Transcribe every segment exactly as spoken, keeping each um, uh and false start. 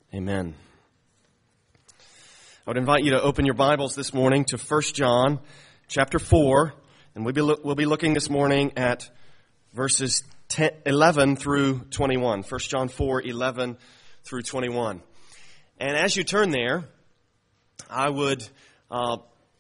Amen. I would invite you to open your Bibles this morning to First John chapter four, and we'll be, lo- we'll be looking this morning at verses ten, eleven through twenty-one. First John four, eleven through twenty-one. And as you turn there, I would uh,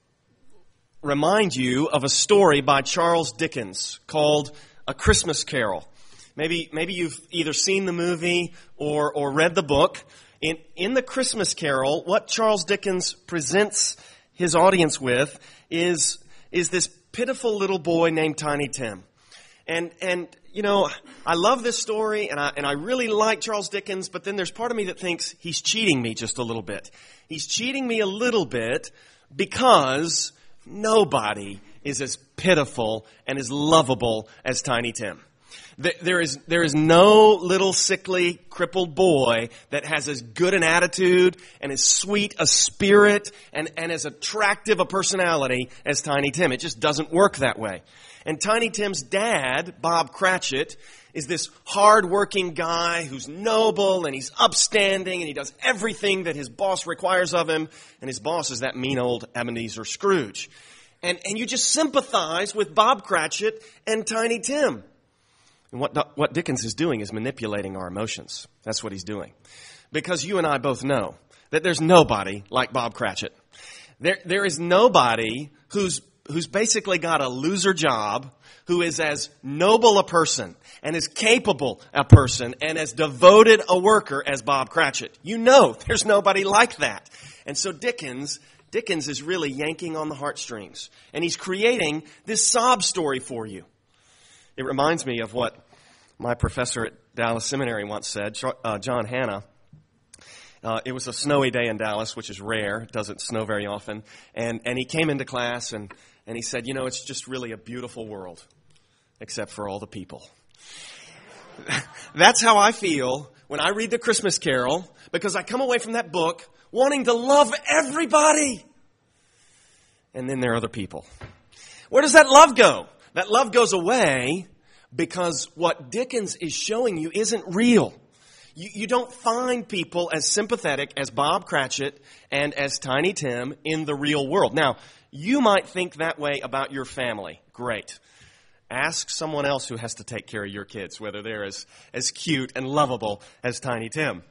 remind you of a story by Charles Dickens called A Christmas Carol. Maybe maybe you've either seen the movie or or read the book. In in the Christmas Carol, what Charles Dickens presents his audience with is is this pitiful little boy named Tiny Tim. And and you know, I love this story and I and I really like Charles Dickens, but then there's part of me that thinks he's cheating me just a little bit. He's cheating me a little bit because nobody is as pitiful and as lovable as Tiny Tim. There is there is no little sickly, crippled boy that has as good an attitude and as sweet a spirit and, and as attractive a personality as Tiny Tim. It just doesn't work that way. And Tiny Tim's dad, Bob Cratchit, is this hard-working guy who's noble and he's upstanding and he does everything that his boss requires of him. And his boss is that mean old Ebenezer Scrooge. And, and you just sympathize with Bob Cratchit and Tiny Tim. And what, what Dickens is doing is manipulating our emotions. That's what he's doing. Because you and I both know that there's nobody like Bob Cratchit. There, there is nobody who's, who's basically got a loser job, who is as noble a person and as capable a person and as devoted a worker as Bob Cratchit. You know there's nobody like that. And so Dickens, Dickens is really yanking on the heartstrings. And he's creating this sob story for you. It reminds me of what my professor at Dallas Seminary once said, uh, John Hanna. Uh, it was a snowy day in Dallas, which is rare. It doesn't snow very often. And, and he came into class and, and he said, you know, it's just really a beautiful world, except for all the people. That's how I feel when I read the Christmas Carol, because I come away from that book wanting to love everybody. And then there are the people. Where does that love go? That love goes away because what Dickens is showing you isn't real. You, you don't find people as sympathetic as Bob Cratchit and as Tiny Tim in the real world. Now, you might think that way about your family. Great. Ask someone else who has to take care of your kids, whether they're as, as cute and lovable as Tiny Tim.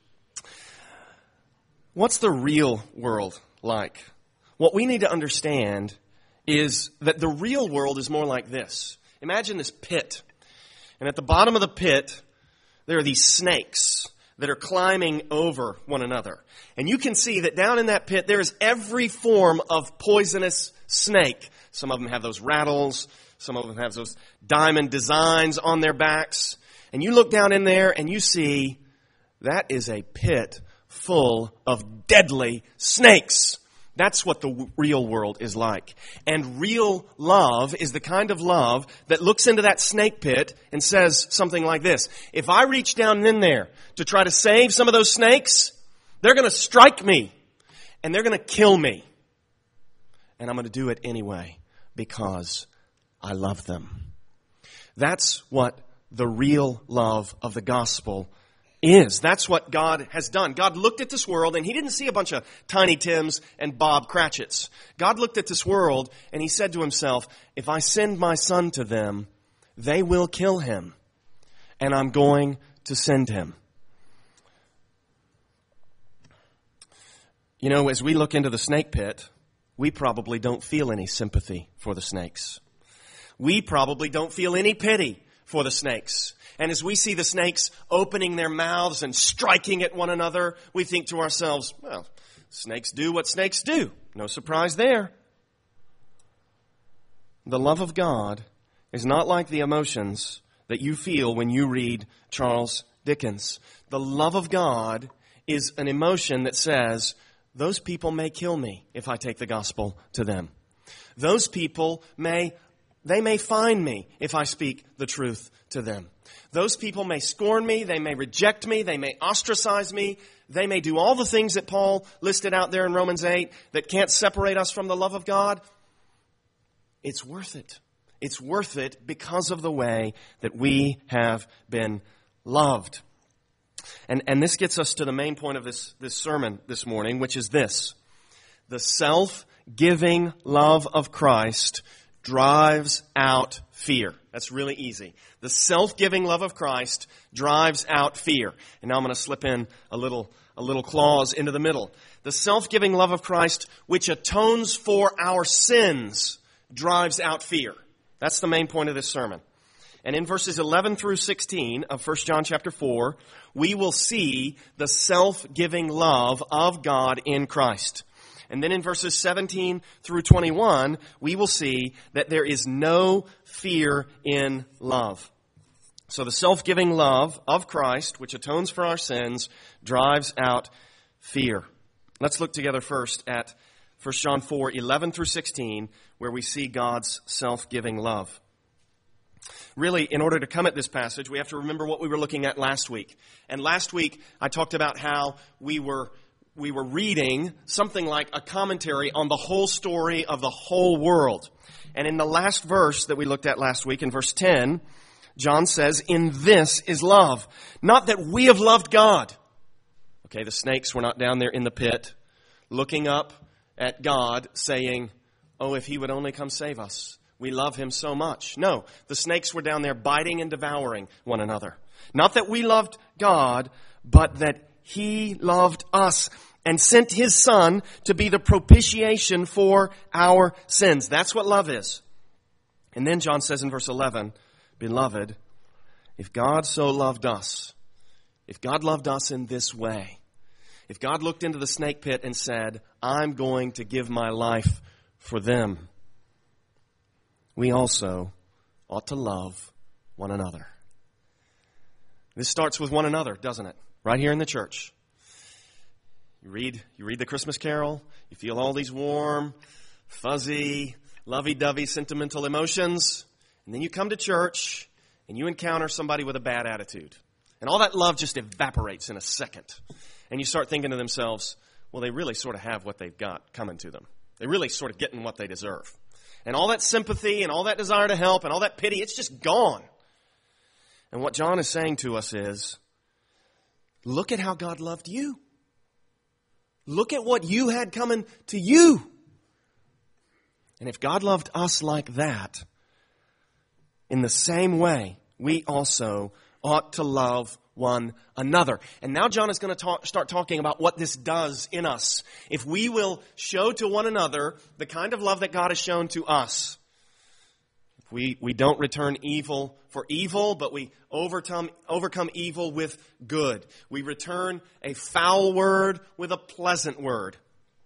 What's the real world like? What we need to understand is that the real world is more like this. Imagine this pit. And at the bottom of the pit, there are these snakes that are climbing over one another. And you can see that down in that pit, there is every form of poisonous snake. Some of them have those rattles. Some of them have those diamond designs on their backs. And you look down in there and you see that is a pit full of deadly snakes. That's what the real world is like. And real love is the kind of love that looks into that snake pit and says something like this. If I reach down in there to try to save some of those snakes, they're going to strike me and they're going to kill me. And I'm going to do it anyway because I love them. That's what the real love of the gospel is. That's what God has done. God looked at this world and he didn't see a bunch of Tiny Tims and Bob Cratchits. God looked at this world and he said to himself, if I send my son to them, they will kill him. And I'm going to send him. You know, as we look into the snake pit, we probably don't feel any sympathy for the snakes. We probably don't feel any pity for the snakes. And as we see the snakes opening their mouths and striking at one another, we think to ourselves, well, snakes do what snakes do. No surprise there. The love of God is not like the emotions that you feel when you read Charles Dickens. The love of God is an emotion that says, those people may kill me if I take the gospel to them. Those people may They may find me if I speak the truth to them. Those people may scorn me, they may reject me, they may ostracize me, they may do all the things that Paul listed out there in Romans eight that can't separate us from the love of God. It's worth it. It's worth it because of the way that we have been loved. And, and this gets us to the main point of this, this sermon this morning, which is this. The self-giving love of Christ drives out fear. That's really easy. The self-giving love of Christ drives out fear. And now I'm going to slip in a little, a little clause into the middle. The self-giving love of Christ, which atones for our sins, drives out fear. That's the main point of this sermon. And in verses eleven through sixteen of First John chapter four, we will see the self-giving love of God in Christ. And then in verses seventeen through twenty-one, we will see that there is no fear in love. So the self-giving love of Christ, which atones for our sins, drives out fear. Let's look together first at First John four, eleven through sixteen, where we see God's self-giving love. Really, in order to come at this passage, we have to remember what we were looking at last week. And last week, I talked about how we were we were reading something like a commentary on the whole story of the whole world. And in the last verse that we looked at last week, in verse ten, John says, "In this is love, not that we have loved God." Okay, the snakes were not down there in the pit, looking up at God, saying, "Oh, if he would only come save us. We love him so much." No, the snakes were down there biting and devouring one another. Not that we loved God, but that he loved us and sent his Son to be the propitiation for our sins. That's what love is. And then John says in verse eleven, "Beloved, if God so loved us, if God loved us in this way, if God looked into the snake pit and said, 'I'm going to give my life for them,' we also ought to love one another." This starts with one another, doesn't it? Right here in the church. You read, you read the Christmas Carol, you feel all these warm, fuzzy, lovey-dovey, sentimental emotions, and then you come to church and you encounter somebody with a bad attitude. And all that love just evaporates in a second. And you start thinking to themselves, well, they really sort of have what they've got coming to them. They're really sort of getting what they deserve. And all that sympathy and all that desire to help and all that pity, it's just gone. And what John is saying to us is, look at how God loved you. Look at what you had coming to you. And if God loved us like that, in the same way, we also ought to love one another. And now John is going to talk, start talking about what this does in us. If we will show to one another the kind of love that God has shown to us. If we, we don't return evil for evil, but we overcome, overcome evil with good. We return a foul word with a pleasant word.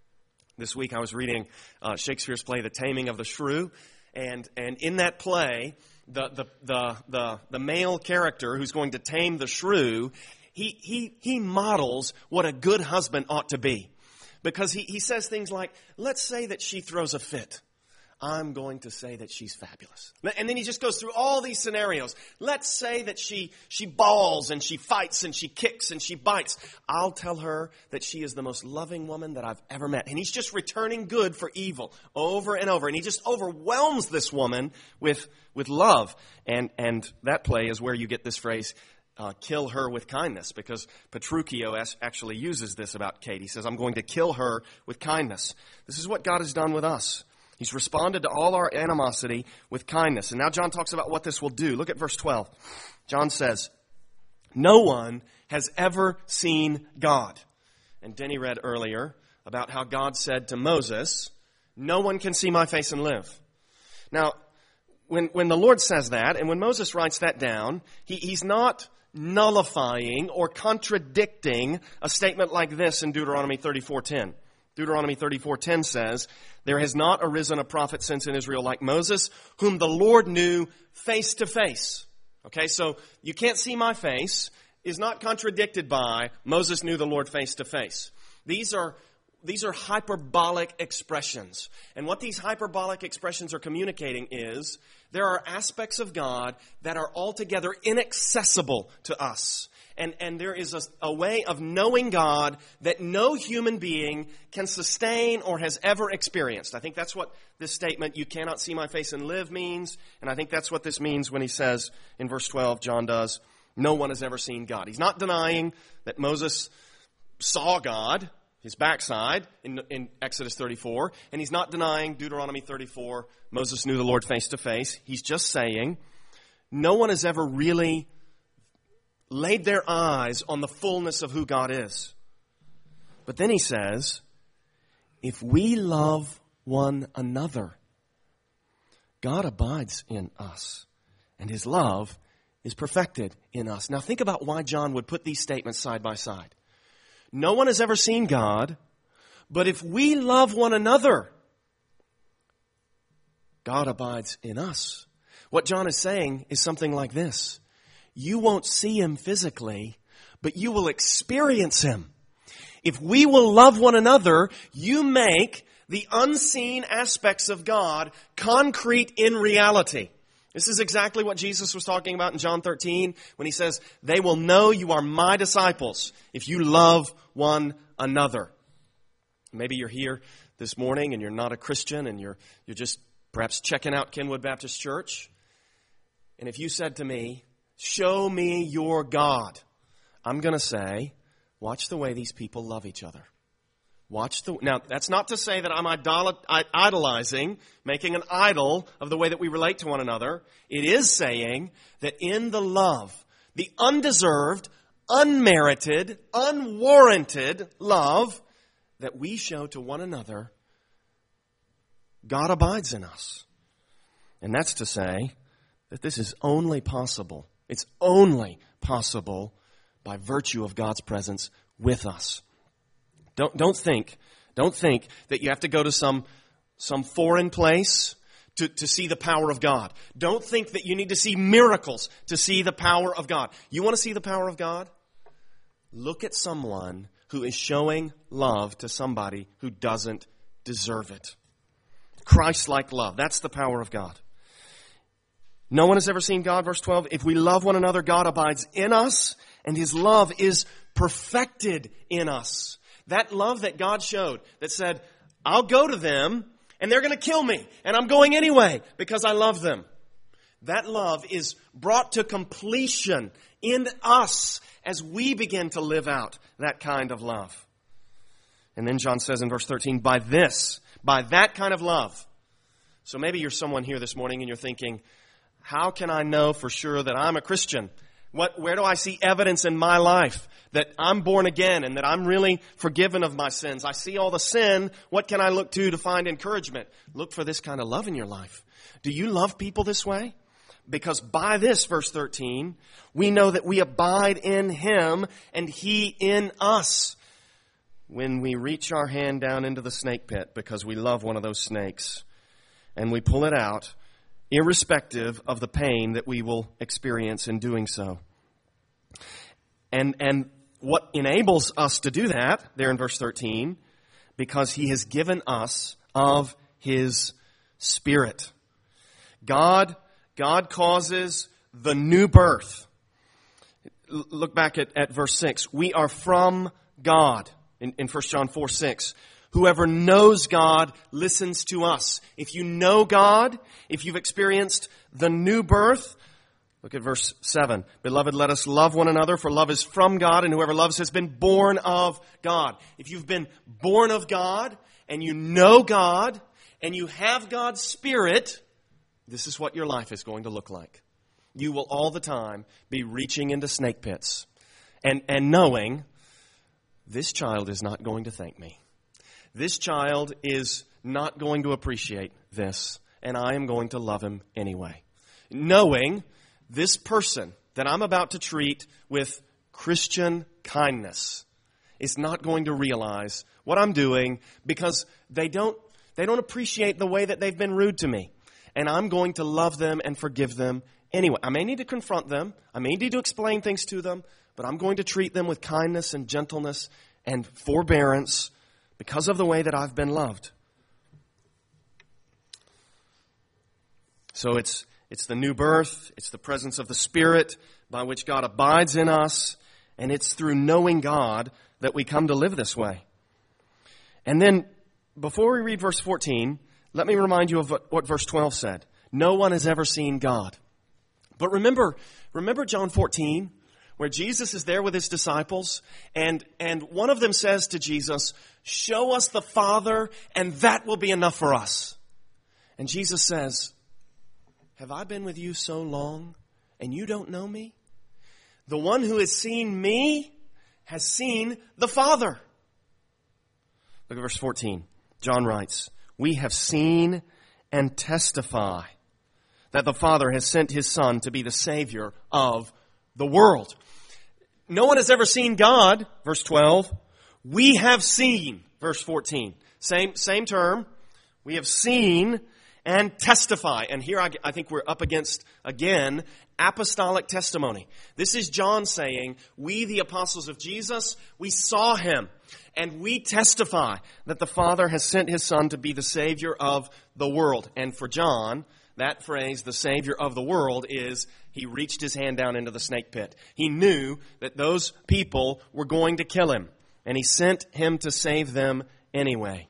This week I was reading uh, Shakespeare's play, The Taming of the Shrew. And, and in that play, The, the the the the male character who's going to tame the shrew, he he he models what a good husband ought to be. Because he, he says things like, let's say that she throws a fit. I'm going to say that she's fabulous. And then he just goes through all these scenarios. Let's say that she she bawls and she fights and she kicks and she bites. I'll tell her that she is the most loving woman that I've ever met. And he's just returning good for evil over and over. And he just overwhelms this woman with with love. And and that play is where you get this phrase, uh, kill her with kindness. Because Petruchio actually uses this about Kate. He says, I'm going to kill her with kindness. This is what God has done with us. He's responded to all our animosity with kindness. And now John talks about what this will do. Look at verse twelve. John says, no one has ever seen God. And Denny read earlier about how God said to Moses, no one can see my face and live. Now, when, when the Lord says that, and when Moses writes that down, he, he's not nullifying or contradicting a statement like this in Deuteronomy thirty-four ten. Deuteronomy thirty-four ten says, there has not arisen a prophet since in Israel like Moses, whom the Lord knew face to face. Okay, so you can't see my face is not contradicted by Moses knew the Lord face to face. These are these are hyperbolic expressions. And what these hyperbolic expressions are communicating is there are aspects of God that are altogether inaccessible to us. And, and there is a, a way of knowing God that no human being can sustain or has ever experienced. I think that's what this statement, you cannot see my face and live, means. And I think that's what this means when he says in verse twelve, John does, No one has ever seen God. He's not denying that Moses saw God, his backside, in, in Exodus thirty-four. And he's not denying Deuteronomy thirty-four, Moses knew the Lord face to face. He's just saying no one has ever really laid their eyes on the fullness of who God is. But then he says, if we love one another, God abides in us, and his love is perfected in us. Now think about why John would put these statements side by side. No one has ever seen God, but if we love one another, God abides in us. What John is saying is something like this. You won't see him physically, but you will experience him. If we will love one another, you make the unseen aspects of God concrete in reality. This is exactly what Jesus was talking about in John thirteen when he says, they will know you are my disciples if you love one another. Maybe you're here this morning and you're not a Christian and you're you're just perhaps checking out Kenwood Baptist Church. And if you said to me, show me your God, I'm going to say, watch the way these people love each other. Watch the, now, that's not to say that I'm idol, idolizing, making an idol of the way that we relate to one another. It is saying that in the love, the undeserved, unmerited, unwarranted love that we show to one another, God abides in us. And that's to say that this is only possible. It's only possible by virtue of God's presence with us. Don't, don't think, don't think that you have to go to some, some foreign place to, to see the power of God. Don't think that you need to see miracles to see the power of God. You want to see the power of God? Look at someone who is showing love to somebody who doesn't deserve it. Christ-like love. That's the power of God. No one has ever seen God, verse twelve. If we love one another, God abides in us, and his love is perfected in us. That love that God showed, that said, I'll go to them, and they're going to kill me, and I'm going anyway, because I love them. That love is brought to completion in us as we begin to live out that kind of love. And then John says in verse thirteen, by this, by that kind of love. So maybe you're someone here this morning and you're thinking, how can I know for sure that I'm a Christian? What, where do I see evidence in my life that I'm born again and that I'm really forgiven of my sins? I see all the sin. What can I look to to find encouragement? Look for this kind of love in your life. Do you love people this way? Because by this, verse thirteen, we know that we abide in him and he in us. When we reach our hand down into the snake pit because we love one of those snakes and we pull it out, irrespective of the pain that we will experience in doing so. And, and what enables us to do that, there in verse thirteen, because he has given us of his Spirit. God, God causes the new birth. Look back at, at verse six. We are from God. In, in First John four six, whoever knows God listens to us. If you know God, if you've experienced the new birth, look at verse seven. Beloved, let us love one another, for love is from God, and whoever loves has been born of God. If you've been born of God, and you know God, and you have God's Spirit, this is what your life is going to look like. You will all the time be reaching into snake pits and, and knowing this child is not going to thank me. This child is not going to appreciate this, and I am going to love him anyway. Knowing this person that I'm about to treat with Christian kindness is not going to realize what I'm doing because they don't, they don't appreciate the way that they've been rude to me. And I'm going to love them and forgive them anyway. I may need to confront them. I may need to explain things to them. But I'm going to treat them with kindness and gentleness and forbearance because of the way that I've been loved. So it's it's the new birth, it's the presence of the Spirit by which God abides in us, and it's through knowing God that we come to live this way. And then, before we read verse fourteen, let me remind you of what, what verse twelve said. No one has ever seen God. But remember, remember John fourteen? where Jesus is there with his disciples, and, and one of them says to Jesus, "Show us the Father, and that will be enough for us." And Jesus says, "Have I been with you so long, and you don't know me? The one who has seen me has seen the Father." Look at verse fourteen. John writes, "We have seen and testify that the Father has sent his Son to be the Savior of the world." No one has ever seen God, verse twelve. We have seen, verse fourteen. Same, same term. We have seen and testify. And here I, I think we're up against, again, apostolic testimony. This is John saying, we, the apostles of Jesus, we saw him. And we testify that the Father has sent his Son to be the Savior of the world. And for John, that phrase, the Savior of the world, is he reached his hand down into the snake pit. He knew that those people were going to kill him. And he sent him to save them anyway.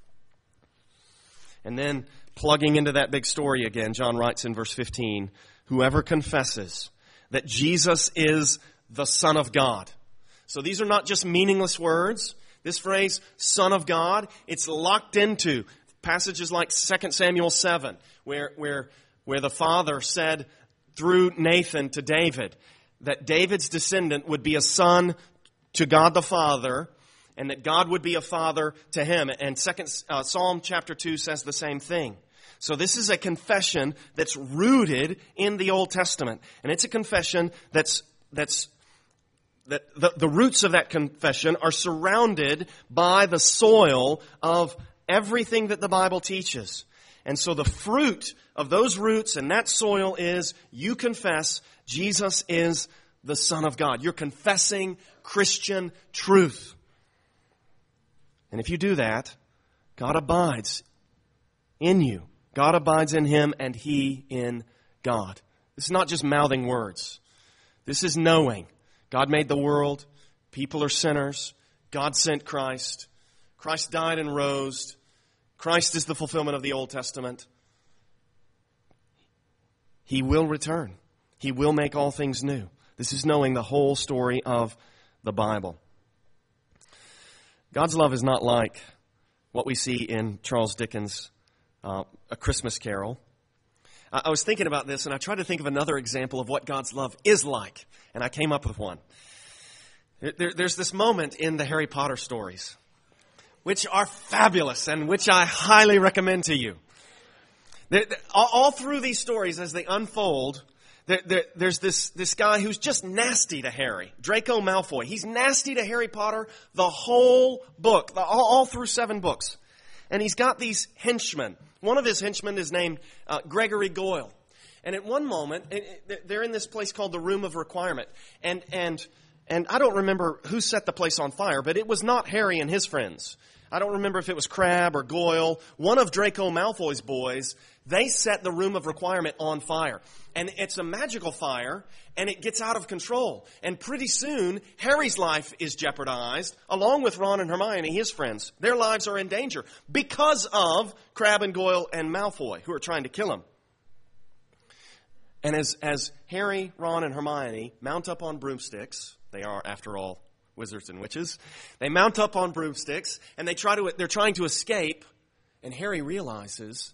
And then, plugging into that big story again, John writes in verse fifteen, "Whoever confesses that Jesus is the Son of God." So these are not just meaningless words. This phrase, Son of God, it's locked into passages like Second Samuel seven, where, where, where the father said through Nathan to David that David's descendant would be a son to God the Father, and that God would be a father to him. And second, uh, Psalm chapter two says the same thing. So this is a confession that's rooted in the Old Testament. And it's a confession that's, that's, that the, the roots of that confession are surrounded by the soil of everything that the Bible teaches. And so the fruit of those roots and that soil is you confess Jesus is the Son of God. You're confessing Christian truth. And if you do that, God abides in you. God abides in him and he in God. This is not just mouthing words. This is knowing. God made the world. People are sinners. God sent Christ. Christ died and rose. Christ is the fulfillment of the Old Testament. He will return. He will make all things new. This is knowing the whole story of the Bible. God's love is not like what we see in Charles Dickens' uh, A Christmas Carol. I, I was thinking about this, and I tried to think of another example of what God's love is like, and I came up with one. There, there's this moment in the Harry Potter stories, which are fabulous and which I highly recommend to you. There, there, all, all through these stories, as they unfold, there, there, there's this, this guy who's just nasty to Harry, Draco Malfoy. He's nasty to Harry Potter the whole book, the, all, all through seven books. And he's got these henchmen. One of his henchmen is named uh, Gregory Goyle. And at one moment, it, it, they're in this place called the Room of Requirement. And, and, and I don't remember who set the place on fire, but it was not Harry and his friends. I don't remember if it was Crabbe or Goyle. One of Draco Malfoy's boys, they set the Room of Requirement on fire. And it's a magical fire, and it gets out of control. And pretty soon, Harry's life is jeopardized, along with Ron and Hermione, his friends. Their lives are in danger because of Crabbe and Goyle and Malfoy, who are trying to kill him. And as, as Harry, Ron, and Hermione mount up on broomsticks, they are, after all, wizards and witches. They mount up on broomsticks, and they try to, they're trying to escape, and Harry realizes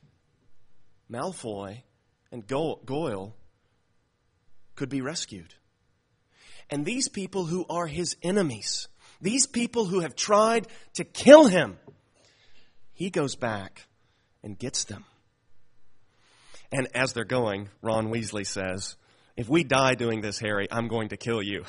Malfoy and Goyle could be rescued. And these people who are his enemies, these people who have tried to kill him, he goes back and gets them. And as they're going, Ron Weasley says, "If we die doing this, Harry, I'm going to kill you."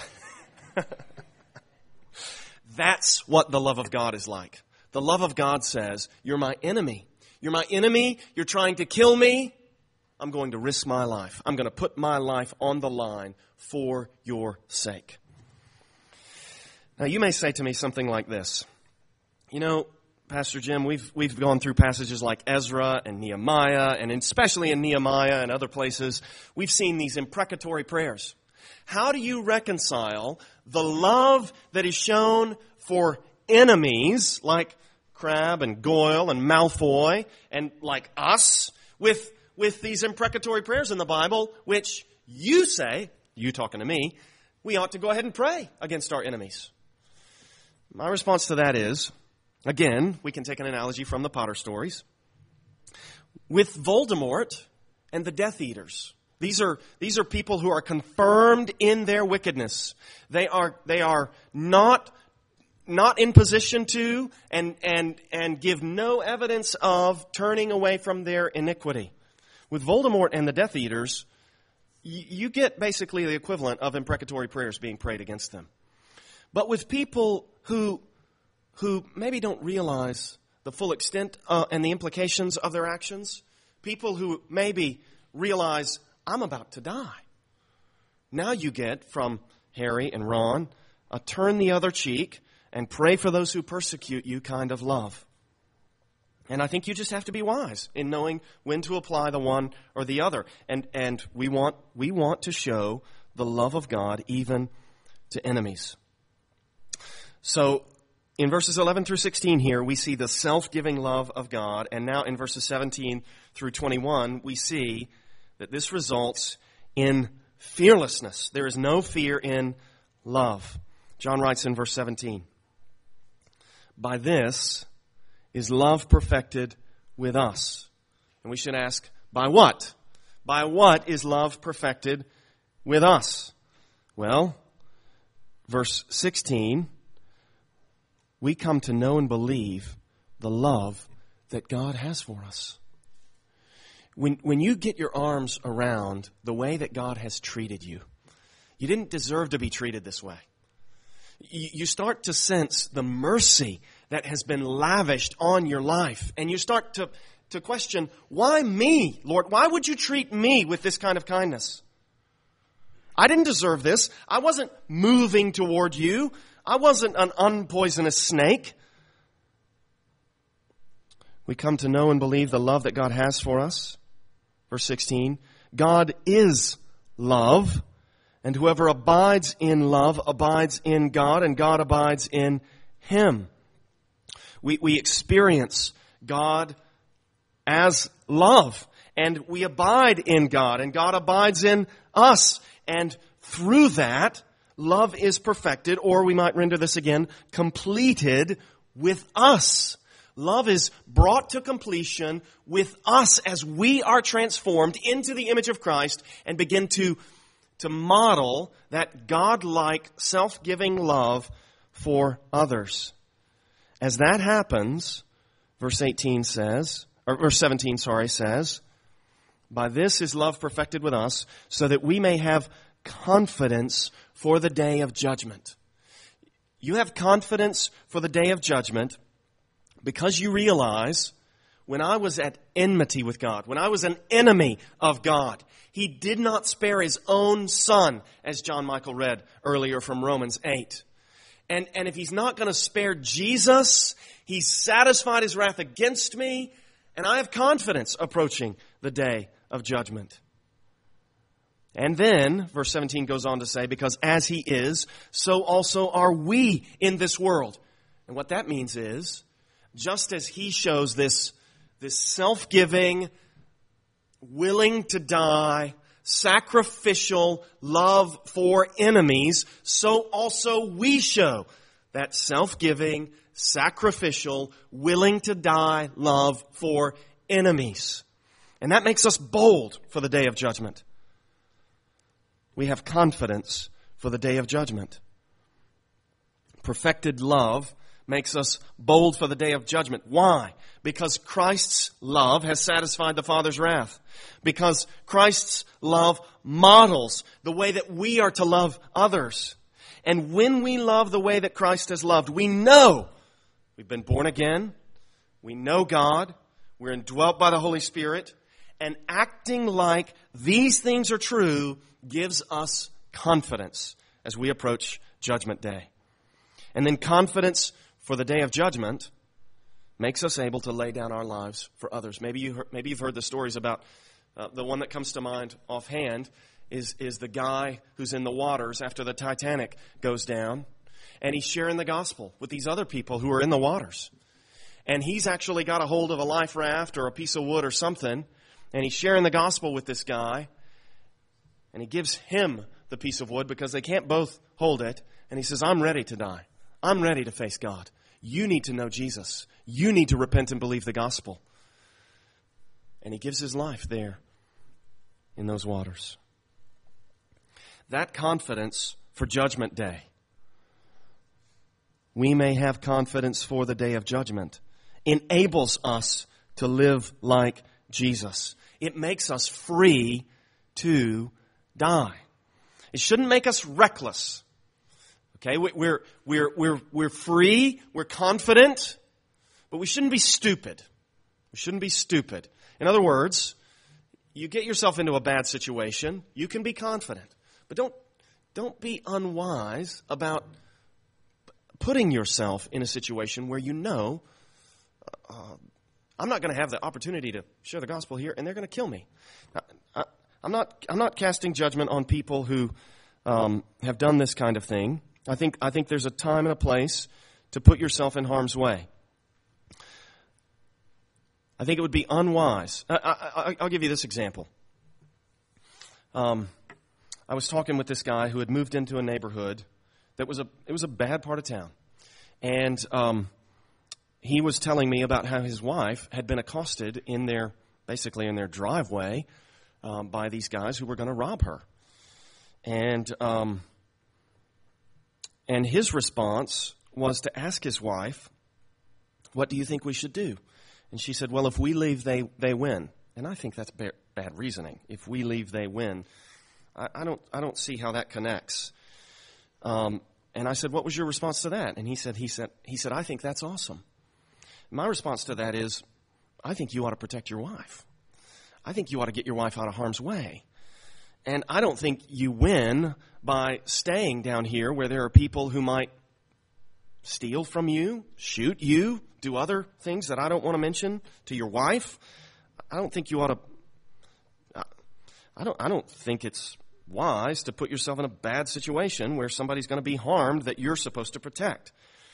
That's what the love of God is like. The love of God says, you're my enemy. You're my enemy. You're trying to kill me. I'm going to risk my life. I'm going to put my life on the line for your sake. Now, you may say to me something like this. You know, Pastor Jim, we've we've gone through passages like Ezra and Nehemiah, and especially in Nehemiah and other places, we've seen these imprecatory prayers. How do you reconcile the love that is shown for enemies like Crabbe and Goyle and Malfoy and like us with, with these imprecatory prayers in the Bible, which you say, you talking to me, we ought to go ahead and pray against our enemies. My response to that is, again, we can take an analogy from the Potter stories. With Voldemort and the Death Eaters, these are, these are people who are confirmed in their wickedness. They are, they are not, not in position to and, and, and give no evidence of turning away from their iniquity. With Voldemort and the Death Eaters, you, you get basically the equivalent of imprecatory prayers being prayed against them. But with people who, who maybe don't realize the full extent uh, and the implications of their actions, people who maybe realize, I'm about to die. Now you get from Harry and Ron a turn the other cheek and pray for those who persecute you kind of love. And I think you just have to be wise in knowing when to apply the one or the other. And and we want we want to show the love of God even to enemies. So in verses eleven through sixteen here, we see the self-giving love of God. And now in verses seventeen through twenty-one, we see that this results in fearlessness. There is no fear in love. John writes in verse seventeen, by this is love perfected with us. And we should ask, by what? By what is love perfected with us? Well, verse sixteen, we come to know and believe the love that God has for us. When, when you get your arms around the way that God has treated you, you didn't deserve to be treated this way. You, you start to sense the mercy that has been lavished on your life. And you start to, to question, why me, Lord? Why would you treat me with this kind of kindness? I didn't deserve this. I wasn't moving toward you. I wasn't an unpoisonous snake. We come to know and believe the love that God has for us. Verse sixteen, God is love, and whoever abides in love abides in God, and God abides in him. We, we experience God as love, and we abide in God, and God abides in us. And through that, love is perfected, or we might render this again, completed with us. Love is brought to completion with us as we are transformed into the image of Christ and begin to, to model that God-like, self-giving love for others. As that happens, verse eighteen says, or verse seventeen, sorry, says, by this is love perfected with us, so that we may have confidence for the day of judgment. You have confidence for the day of judgment because you realize when I was at enmity with God, when I was an enemy of God, He did not spare His own Son, as John Michael read earlier from Romans eight. And, and if He's not going to spare Jesus, He's satisfied His wrath against me, and I have confidence approaching the day of judgment. And then, verse seventeen goes on to say, because as He is, so also are we in this world. And what that means is, just as He shows this, this self-giving, willing to die, sacrificial love for enemies, so also we show that self-giving, sacrificial, willing to die love for enemies. And that makes us bold for the day of judgment. We have confidence for the day of judgment. Perfected love makes us bold for the day of judgment. Why? Because Christ's love has satisfied the Father's wrath. Because Christ's love models the way that we are to love others. And when we love the way that Christ has loved, we know we've been born again. We know God. We're indwelt by the Holy Spirit. And acting like these things are true gives us confidence as we approach Judgment Day. And then confidence for the day of judgment makes us able to lay down our lives for others. Maybe you heard, maybe you've heard the stories about uh, the one that comes to mind offhand is is the guy who's in the waters after the Titanic goes down, and he's sharing the gospel with these other people who are in the waters. And he's actually got a hold of a life raft or a piece of wood or something, and he's sharing the gospel with this guy, and he gives him the piece of wood because they can't both hold it. And he says, I'm ready to die. I'm ready to face God. You need to know Jesus. You need to repent and believe the gospel. And he gives his life there in those waters. That confidence for Judgment Day. We may have confidence for the day of judgment. Enables us to live like Jesus. It makes us free to die. It shouldn't make us reckless. Okay, we're, we're, we're, we're free, we're confident, but we shouldn't be stupid. We shouldn't be stupid. In other words, you get yourself into a bad situation, you can be confident, but don't, don't be unwise about putting yourself in a situation where you know, uh, I'm not going to have the opportunity to share the gospel here, and they're going to kill me. I, I, I'm not, I'm not casting judgment on people who um, have done this kind of thing. I think I think there's a time and a place to put yourself in harm's way. I think it would be unwise. I, I, I'll give you this example. Um, I was talking with this guy who had moved into a neighborhood that was a it was a bad part of town, and um, he was telling me about how his wife had been accosted in their basically in their driveway um, by these guys who were going to rob her, and. Um, And his response was to ask his wife, what do you think we should do? And she said, well, if we leave, they, they win. And I think that's ba- bad reasoning. If we leave, they win. I, I don't I don't see how that connects. Um, and I said, what was your response to that? And he said, he said, he said, I think that's awesome. My response to that is, I think you ought to protect your wife. I think you ought to get your wife out of harm's way. And I don't think you win by staying down here where there are people who might steal from you, shoot you, do other things that I don't want to mention to your wife. I don't think you ought to, I don't, I don't think it's wise to put yourself in a bad situation where somebody's going to be harmed that you're supposed to protect.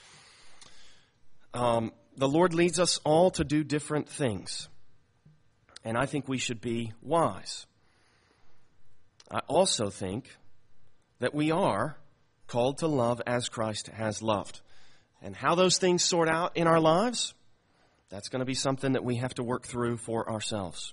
Um, the Lord leads us all to do different things. And I think we should be wise. I also think that we are called to love as Christ has loved. And how those things sort out in our lives, that's going to be something that we have to work through for ourselves.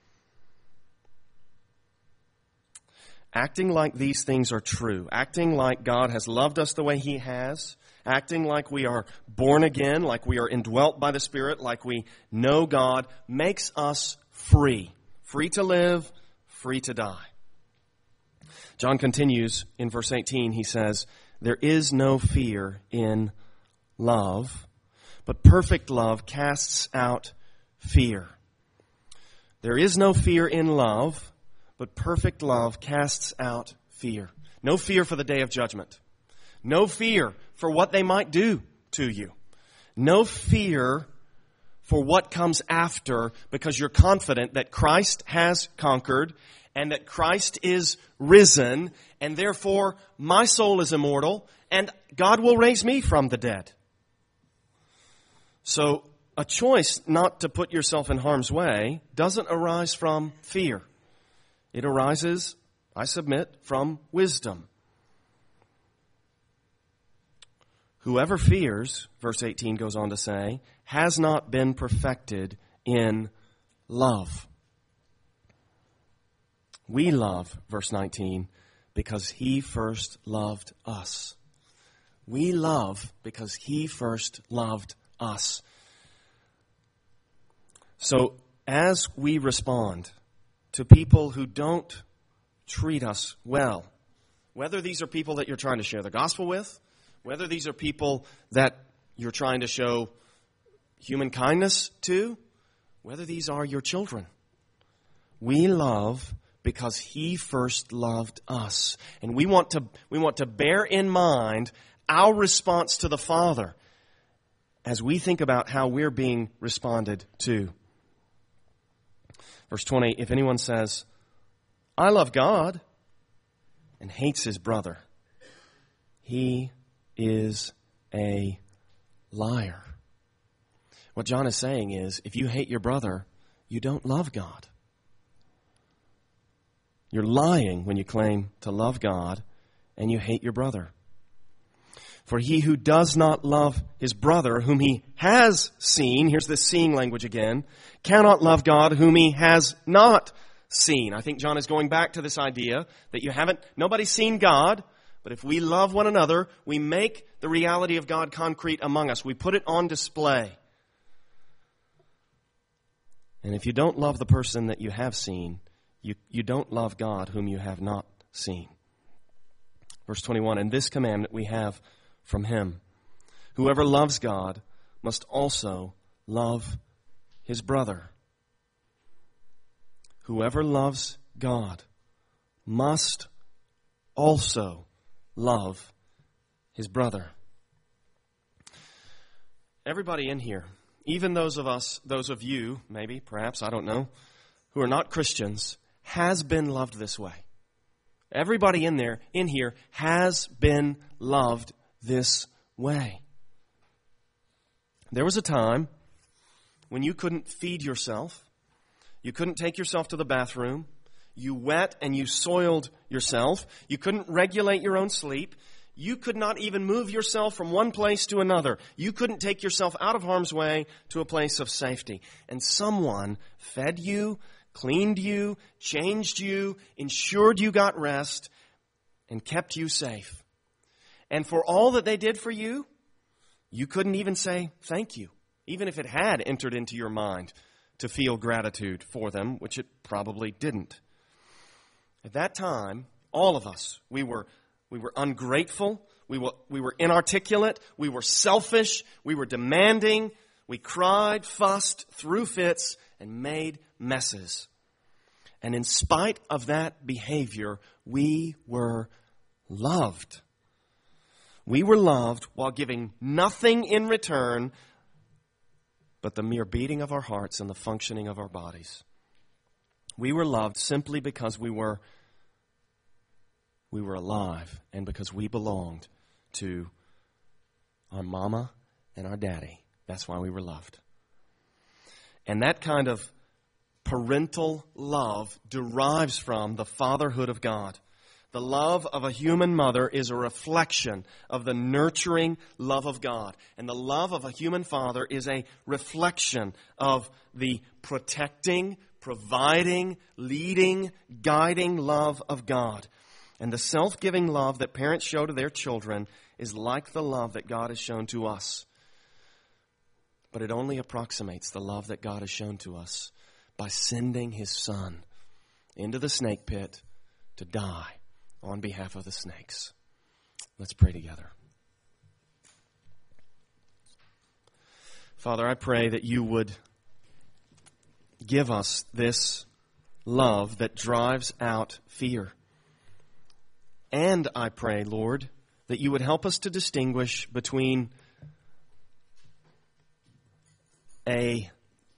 Acting like these things are true, acting like God has loved us the way He has, acting like we are born again, like we are indwelt by the Spirit, like we know God, makes us free. Free to live, free to die. John continues in verse eighteen, he says, there is no fear in love, but perfect love casts out fear. There is no fear in love, but perfect love casts out fear. No fear for the day of judgment. No fear for what they might do to you. No fear for what comes after, because you're confident that Christ has conquered and that Christ is risen, and therefore my soul is immortal, and God will raise me from the dead. So a choice not to put yourself in harm's way doesn't arise from fear. It arises, I submit, from wisdom. Whoever fears, verse eighteen goes on to say, has not been perfected in love. We love, verse nineteen, because He first loved us. We love because He first loved us. So as we respond to people who don't treat us well, whether these are people that you're trying to share the gospel with, whether these are people that you're trying to show human kindness to, whether these are your children, we love because He first loved us. And we want to, we want to bear in mind our response to the Father as we think about how we're being responded to. Verse twenty, if anyone says, I love God, and hates his brother, he is a liar. What John is saying is, if you hate your brother, you don't love God. You're lying when you claim to love God and you hate your brother. For he who does not love his brother whom he has seen, here's this seeing language again, cannot love God whom he has not seen. I think John is going back to this idea that you haven't, nobody's seen God, but if we love one another, we make the reality of God concrete among us. We put it on display. And if you don't love the person that you have seen, you, you don't love God whom you have not seen. Verse twenty-one, and this commandment we have from him. Whoever loves God must also love his brother. Whoever loves God must also love his brother. Everybody in here, even those of us, those of you, maybe, perhaps, I don't know, who are not Christians, has been loved this way. Everybody in there, in here, has been loved this way. There was a time when you couldn't feed yourself, you couldn't take yourself to the bathroom, you wet and you soiled yourself, you couldn't regulate your own sleep, you could not even move yourself from one place to another. You couldn't take yourself out of harm's way to a place of safety. And someone fed you, cleaned you, changed you, ensured you got rest, and kept you safe. And for all that they did for you, you couldn't even say thank you, even if it had entered into your mind to feel gratitude for them, which it probably didn't. At that time, all of us, we were we were ungrateful, we were we were inarticulate, we were selfish, we were demanding, we cried, fussed, threw fits, and made messes. And in spite of that behavior, we were loved. We were loved while giving nothing in return but the mere beating of our hearts and the functioning of our bodies. We were loved simply because we were we were alive and because we belonged to our mama and our daddy. That's why we were loved. And that kind of parental love derives from the fatherhood of God. The love of a human mother is a reflection of the nurturing love of God. And the love of a human father is a reflection of the protecting, providing, leading, guiding love of God. And the self-giving love that parents show to their children is like the love that God has shown to us. But it only approximates the love that God has shown to us by sending His Son into the snake pit to die on behalf of the snakes. Let's pray together. Father, I pray that you would give us this love that drives out fear. And I pray, Lord, that you would help us to distinguish between a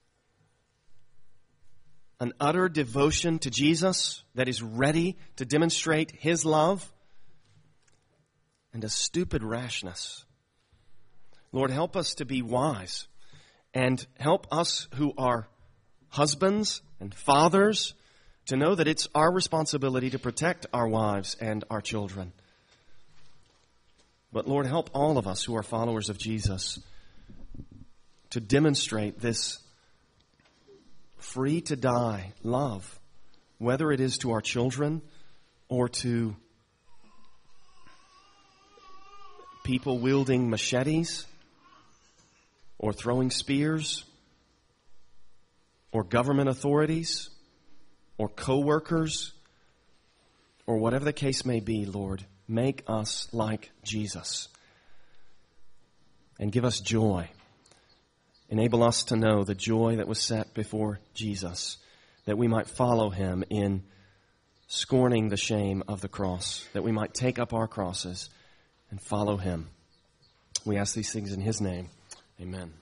an utter devotion to Jesus that is ready to demonstrate His love and a stupid rashness. Lord, help us to be wise and help us who are husbands and fathers to know that it's our responsibility to protect our wives and our children. But Lord, help all of us who are followers of Jesus to demonstrate this free to die love, whether it is to our children or to people wielding machetes or throwing spears or government authorities or co-workers or whatever the case may be. Lord, make us like Jesus and give us joy. Enable us to know the joy that was set before Jesus, that we might follow Him in scorning the shame of the cross, that we might take up our crosses and follow Him. We ask these things in His name. Amen.